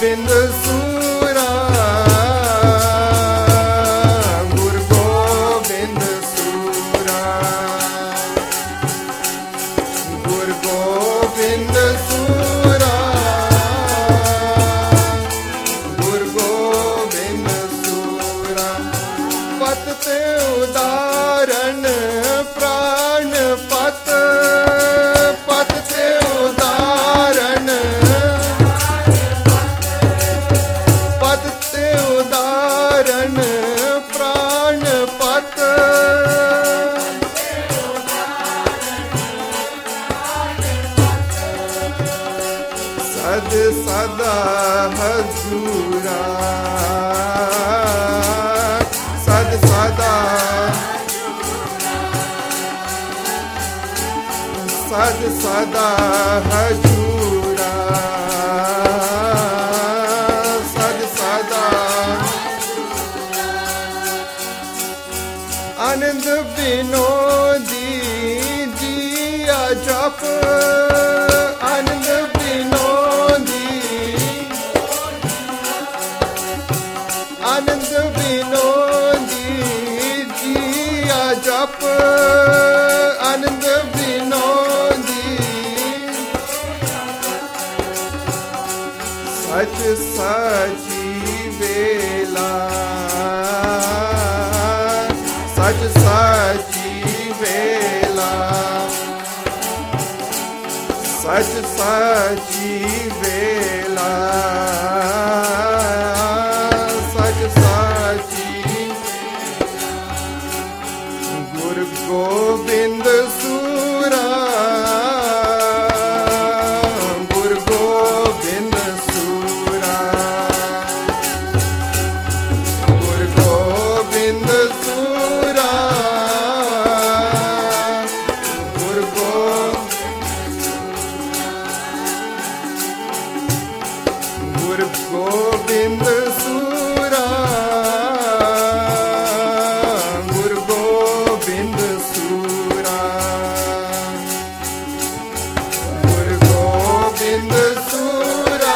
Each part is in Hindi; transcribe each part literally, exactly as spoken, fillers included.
गोविंद सूरा गुरु गोविंद सूरा गुरु गोविंद सूरा गुरु गोविंद सूरा पत ते उदाहरण प्राण पत पत ते उदाहरण पत ते उदाहरण प्राण पत सद सदा हजूरा सद सदा सद सदा हजूरा सद सदा आनंद विनोदी जिया जप आनंद विनोदी आनंद विनोदी जिया जप आनंद विनोदी सच सची वेला सच सची वेला सच सची वेला सच सची गुरु गोविंद सूरा गुरु गोविंद सूरा गुरु गोविंद सूरा गुरु गुरु गोविंद सूरा गुरु गोविंद सूरा गुरु गोविंद सूरा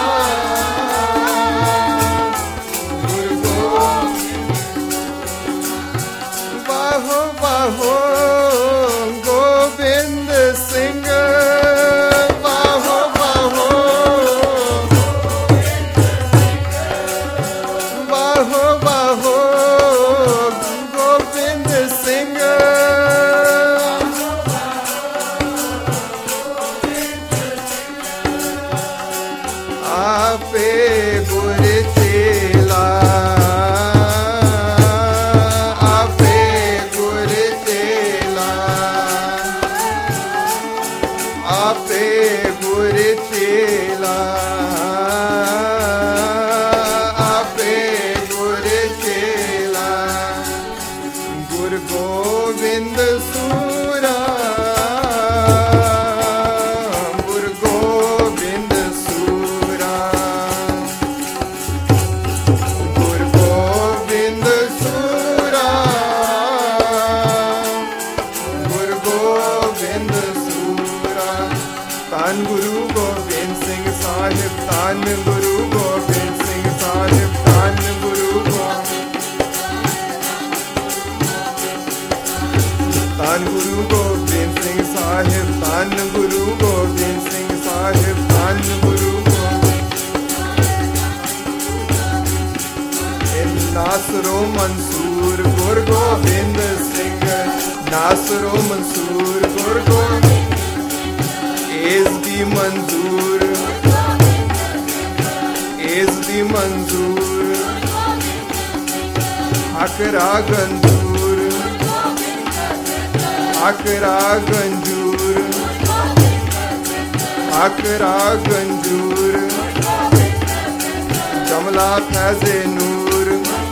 गुरु बाहो बाहो गोविंद सिंह बाहो बाहो बाहो बाहो गोविंद सिंह आपे गुर चेला आपे गुर चेला आपे गुर चेला आपे गुर चेला गुरु गोविंद सूरा गुरु गोविंद सूरा गुरु गोविंद सूरा गुरु गोविंद सूरा धन गुरु गोबिंद सिंह साहिब धन गुरु गोबिंद सिंह साहिब धन गुरु गोबिंद धन गुरु गोबिंद सिंह साहिब धन गुरु गोबिंद सिंह साहिब धन गुरु नासरो मंसूर गुरु गोबिंद सिंह नासरो मंसूर गुरु गोबिंद एस दी मंजूर एस दी मंजूर हकरा गंजूर हकरा गंजूर हकरा गंजूर जमला फैज़े नूर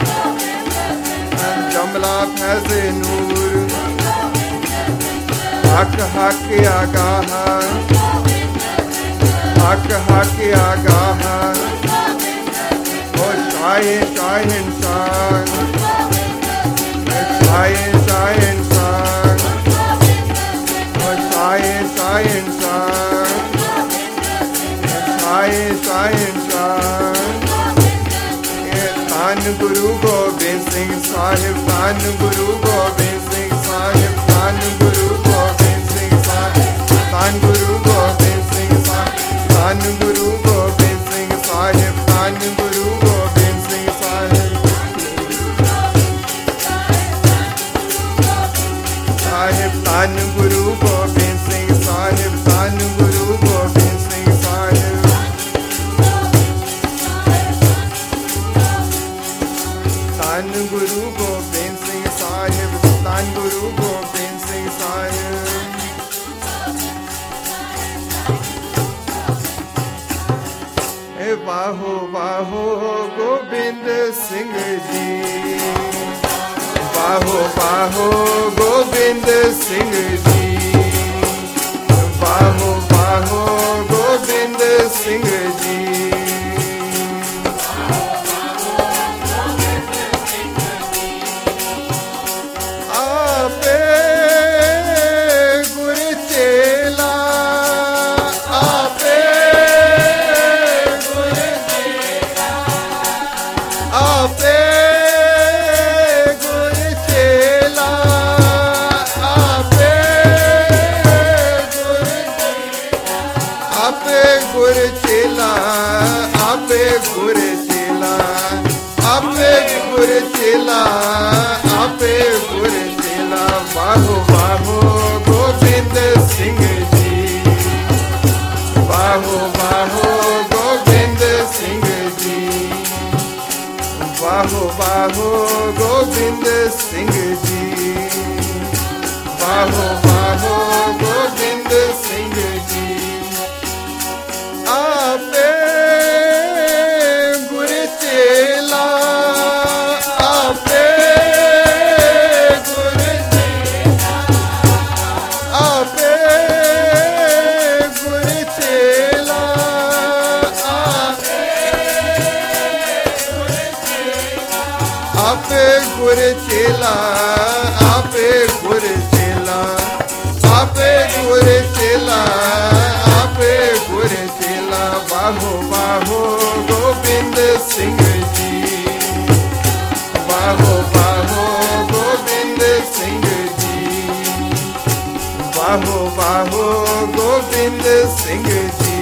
जमला फैज़े नूर हक हक आगाह हक हक आगाह ओ शाहे शाहिन शान शाहे शाहिन शान ओ शाहे शाहिन शान शाहे शाहिन शान गुरु गोबिंद सिंह साहिब, धन गुरु गोबिंद सिंह साहिब, धन गुरु गोबिंद सिंह साहिब, धन गुरु गोबिंद सिंह साहिब, धन गुरु गोबिंद सिंह साहिब, धन गुरु गोबिंद सिंह साहिब, साहिब धन गुरु गोबिंद सिंह साहिब, धन गुरु गोबिंद सिंह साहिब, धन गुरु गोबिंद सिंह साहिब, धन गुरु गोबिंद सिंह साहिब। ए बाहो बाहो गोबिंद सिंह जी, बाहो बाहो गोबिंद सिंह जी, बाहो बाहो गोबिंद सिंह जी। आपे गुर चेला, आपे गुर चेला, आपे गुर चेला, आपे गुर आपे गुर चेला, आपे गुर चेला, आपे गुर चेला, आपे गुर चेला। बाहो बाहो गोबिंद सिंह जी, बाहो बाहो गोबिंद सिंह जी, बाहो बाहो गोबिंद सिंह जी, बाहो बाहो गोबिंद सिंह जी। आपे गुर चेला, आपे गुर चेला, आपे गुर चेला, आपे गुर चेला, आपे गुर चेला, आपे गुर चेला, आपे गुर चेला। बाहो बाहो गोबिंद सिंह जी, बाहो बाहो गोबिंद सिंह जी, बाहो बाहो गोबिंद सिंह जी।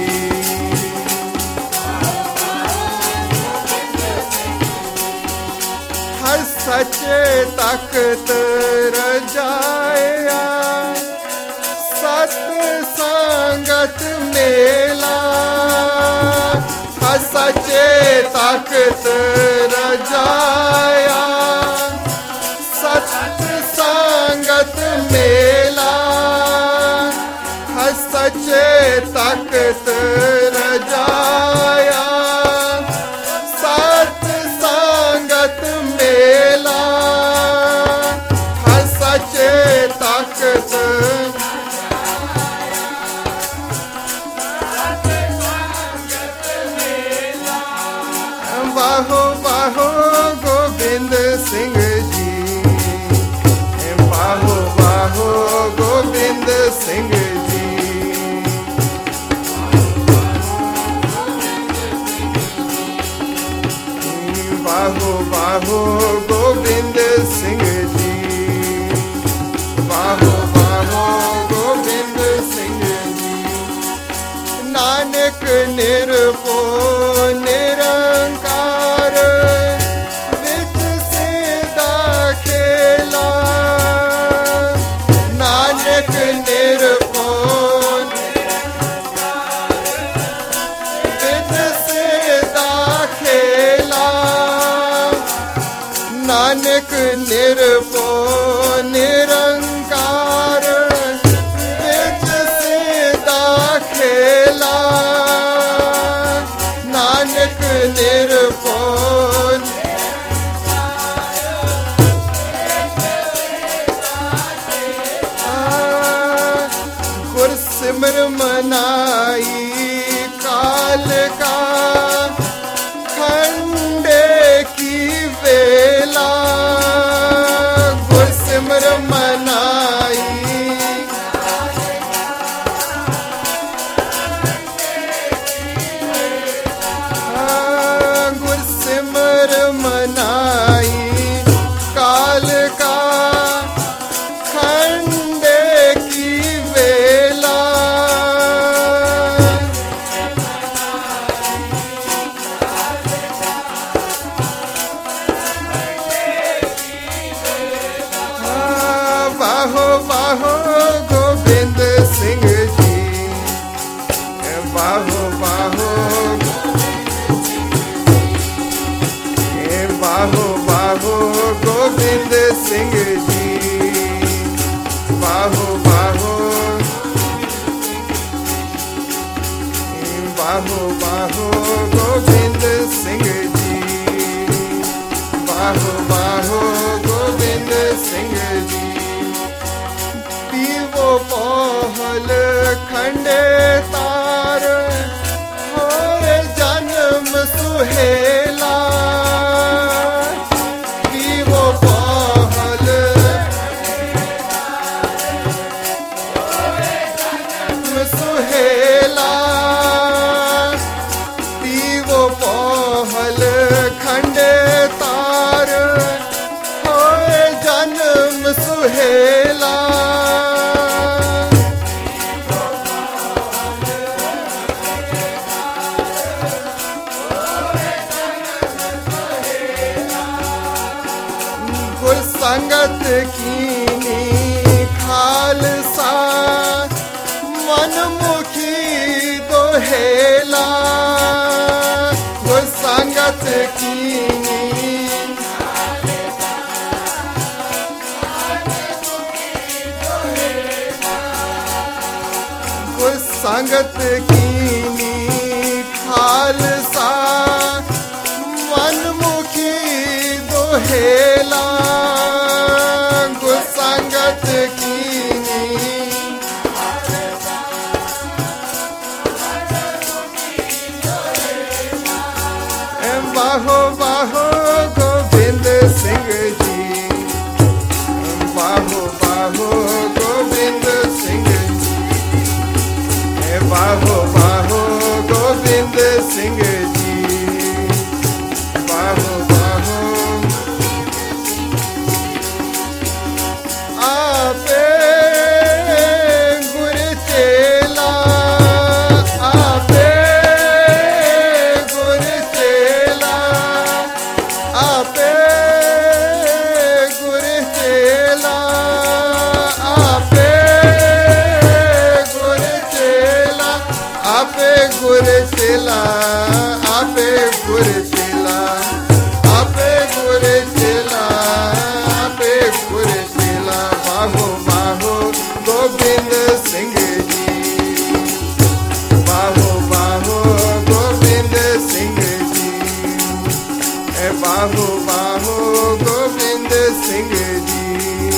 हर सच्चे तख्त रजाया, सत संगत मेला, हर सच्चे तख्त रजाया, सत संगत मेला, हर सच्चे तख्त रजाया, सत संगत मेला, हर सच्चे तख्त। बाहो बाहो गोबिंद सिंह जी, बाहो बाहो गोबिंद सिंह जी, बाहो बाहो गोबिंद सिंह जी, बाहो बाहो गोबिंद सिंह जी। नानक निर्भो निरंकार, विच सिदा खेला, नानक निर्भो विच सिदा खेला, नानक निर्भो निरंकार, विच सिदा खेला, नानक निर्भो। गुर सिमर मनाई काल का, खंडे की वेला, गुर सिमर मनाई गुर सिमर मनाई। बाहो बाहो गोविंद सिंह जी, बाहो बाहो गोविंद सिंह जी। पीवो पहल खंडे तार होए जन्म सुहेला, पीवो पहल सुहेला, पीवो पहल खंडे तार होए जन्म सुहेला। गुर संगत कीनी खालसा मनमुखी दोहेला, गुर संगत कीनी गुर संगत कीनी खालसा मनमुखी दोहेला, गुर संगत कीनी बाहो बाहो गोविंद सिंह जी, बाहो बाहो गोविंद सिंह जी, बाहो बाहो गोविंद सिंह जी, बाहो बाहो। आपे गुर चेला, आपे गुर चेला, आपे गुर चेला, आपे गुर चेला, आपे गुर चेला, आपे गुर चेला, आपे गुर चेला, आपे गुर चेला। बाहो बाहो गोविंद सिंह जी, बाहो बाहो गोविंद सिंह जी, बाहो बाहो गोविंद सिंह जी,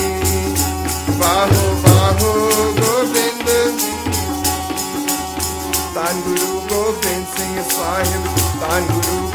बाहो बाहो गोविंद। धन गुरु गोबिंद सिंह साहिब, धन गुरु